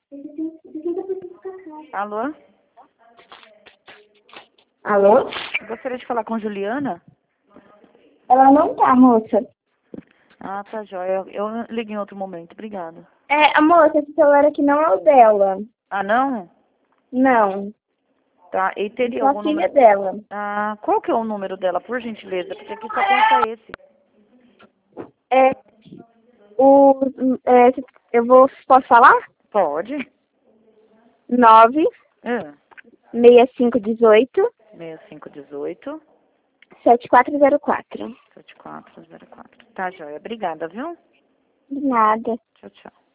Alô? Alô? Gostaria de falar com Juliana? Ela não tá, moça. Ah, tá joia. Eu ligo em outro momento. Obrigada. A moça, esse celular aqui não é o dela. Ah, não? Não. Tá. E teria Só a algum filha número? dela. Ah, qual que é o número dela, por gentileza? Porque aqui só consta esse. É, o, posso falar? Pode? 9 É. 6518 6518 7404. 7404. Tá joia. Obrigada, viu? De nada. Tchau, tchau.